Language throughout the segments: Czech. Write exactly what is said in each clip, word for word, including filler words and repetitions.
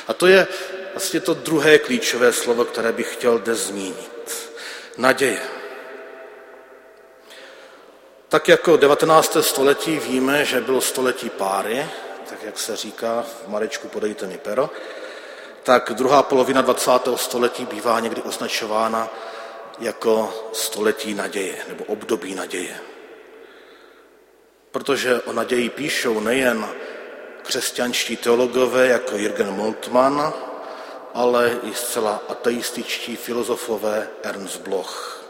A to je vlastně to druhé klíčové slovo, které bych chtěl dnes zmínit. Naděje. Tak jako devatenácté století víme, že bylo století páry, tak jak se říká, v Marečku podejte mi pero, tak druhá polovina dvacátého století bývá někdy označována jako století naděje nebo období naděje. Protože o naději píšou nejen křesťanští teologové jako Jürgen Moltmann, ale i zcela ateističtí filozofové Ernst Bloch.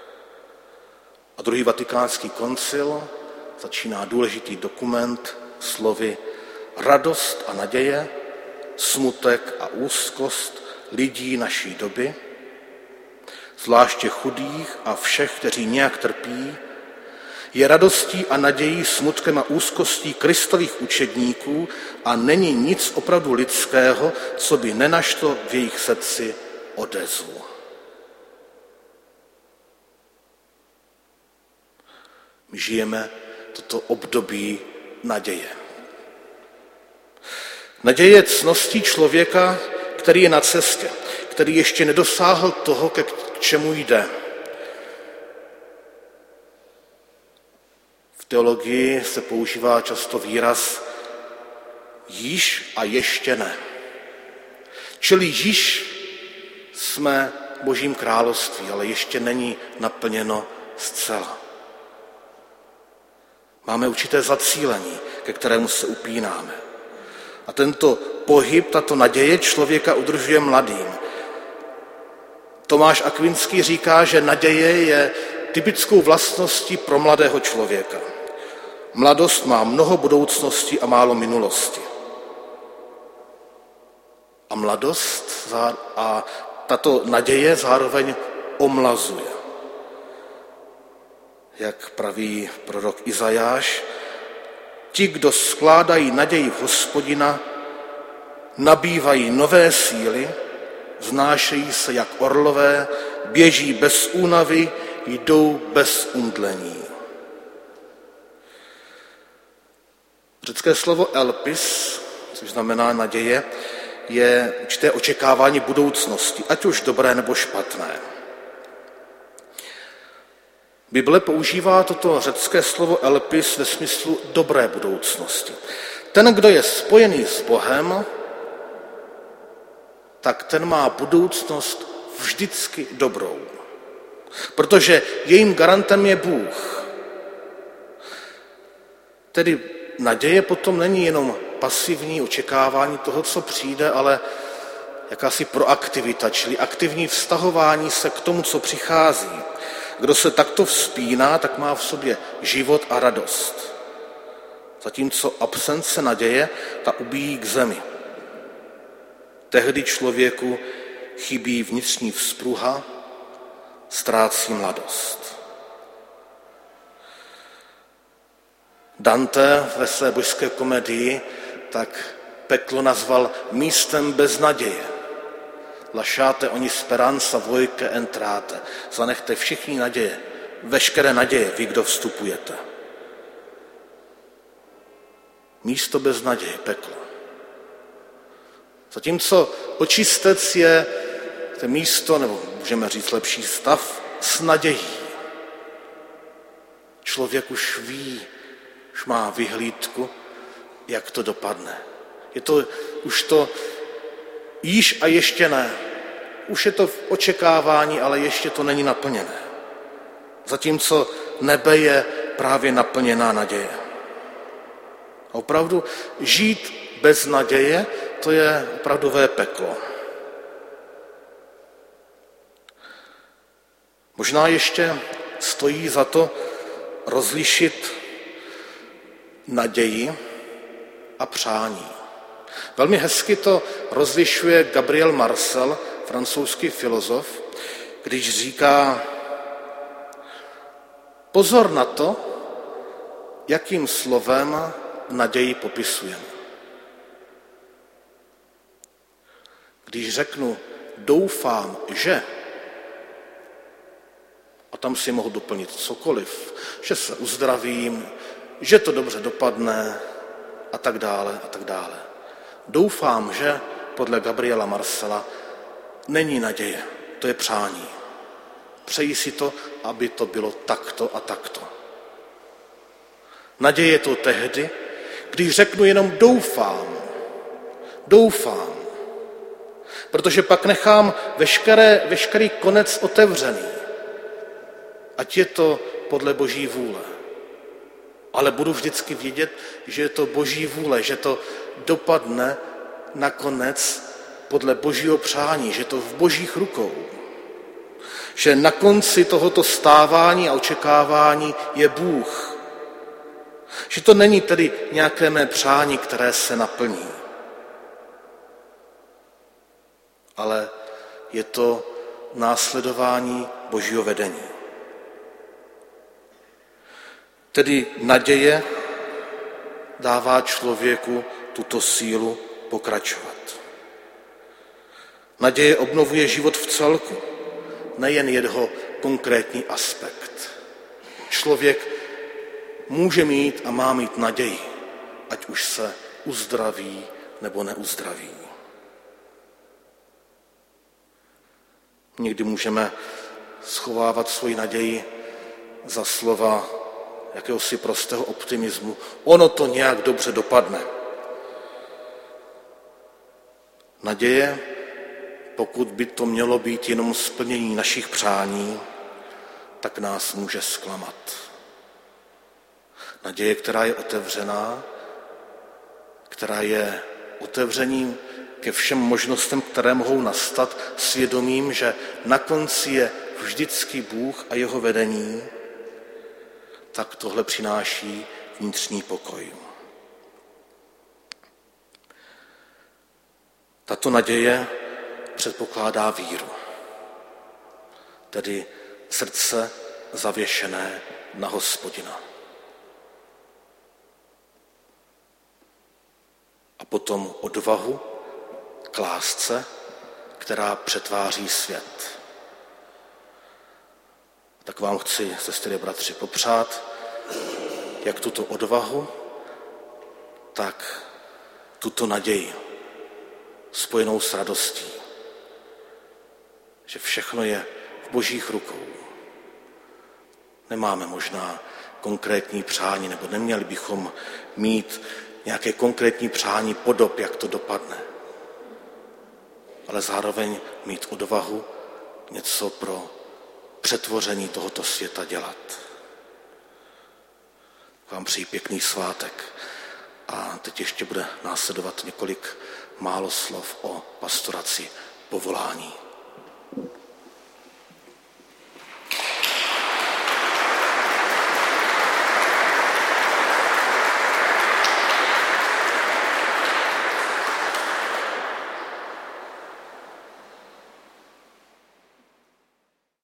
A druhý vatikánský koncil začíná důležitý dokument slovy radost a naděje, smutek a úzkost lidí naší doby, zvláště chudých a všech, kteří nějak trpí, je radostí a nadějí, smutkem a úzkostí Kristových učedníků a není nic opravdu lidského, co by nenašlo v jejich srdci odezvu. My žijeme toto období naděje. Naděje je cností člověka, který je na cestě, který ještě nedosáhl toho, k čemu jde. V teologii se používá často výraz již a ještě ne. Čili již jsme v Božím království, ale ještě není naplněno zcela. Máme určité zacílení, ke kterému se upínáme. A tento pohyb, tato naděje člověka udržuje mladým. Tomáš Akvinský říká, že naděje je typickou vlastností pro mladého člověka. Mladost má mnoho budoucností a málo minulosti. A mladost a tato naděje zároveň omlazuje. Jak praví prorok Izajáš, ti, kdo skládají naději v Hospodina, nabývají nové síly, vznášejí se jak orlové, běží bez únavy, jdou bez umdlení. Řecké slovo elpis, což znamená naděje, je určité očekávání budoucnosti, ať už dobré nebo špatné. Bible používá toto řecké slovo elpis ve smyslu dobré budoucnosti. Ten, kdo je spojený s Bohem, tak ten má budoucnost vždycky dobrou. Protože jejím garantem je Bůh. Tedy naděje potom není jenom pasivní očekávání toho, co přijde, ale jakási proaktivita, čili aktivní vztahování se k tomu, co přichází. Kdo se takto vzpíná, tak má v sobě život a radost. Zatímco absence naděje, ta ubíjí k zemi. Tehdy člověku chybí vnitřní vzpruha, ztrácí mladost. Dante ve své božské komedii tak peklo nazval místem bez naděje. Lasciate ogni speranza voi che entrate. Zanechte všichni naděje, veškeré naděje, vy, kdo vstupujete. Místo bez naděje, peklo. Zatímco očistec je to místo, nebo můžeme říct lepší stav, s nadějí. Člověk už ví, už má vyhlídku, jak to dopadne. Je to už to již a ještě ne. Už je to v očekávání, ale ještě to není naplněné. Zatímco nebe je právě naplněná naděje. A opravdu žít bez naděje, to je opravdové peklo. Možná ještě stojí za to rozlišit naději a přání. Velmi hezky to rozlišuje Gabriel Marcel, francouzský filozof, když říká: pozor na to, jakým slovem naději popisujeme. Když řeknu doufám, že, a tam si mohu doplnit cokoliv, že se uzdravím, že to dobře dopadne a tak dále a tak dále. Doufám, že podle Gabriela Marcela není naděje, to je přání. Přeji si to, aby to bylo takto a takto. Naděje je to tehdy, když řeknu jenom doufám, doufám, protože pak nechám veškeré, veškerý konec otevřený, ať je to podle Boží vůle. Ale budu vždycky vědět, že je to Boží vůle, že to dopadne nakonec podle Božího přání, že to v Božích rukou. Že na konci tohoto stávání a očekávání je Bůh. Že to není tedy nějaké mé přání, které se naplní. Ale je to následování Božího vedení. Tedy naděje dává člověku tuto sílu pokračovat. Naděje obnovuje život v celku, nejen jeho konkrétní aspekt. Člověk může mít a má mít naději, ať už se uzdraví nebo neuzdraví. Někdy můžeme schovávat svoji naději za slova jakéhosi prostého optimismu. Ono to nějak dobře dopadne. Naděje, pokud by to mělo být jenom splnění našich přání, tak nás může zklamat. Naděje, která je otevřená, která je otevřením ke všem možnostem, které mohou nastat, svědomím, že na konci je vždycky Bůh a jeho vedení, tak tohle přináší vnitřní pokoj. Tato naděje předpokládá víru, tedy srdce zavěšené na Hospodina. A potom odvahu k lásce, která přetváří svět. Tak vám chci, sestry a bratři, popřát, jak tuto odvahu, tak tuto naději spojenou s radostí, že všechno je v Božích rukou. Nemáme možná konkrétní přání, nebo neměli bychom mít nějaké konkrétní přání podob, jak to dopadne. Ale zároveň mít odvahu něco pro přetvoření tohoto světa dělat. Vám přeji pěkný svátek a teď ještě bude následovat několik málo slov o pastoraci povolání.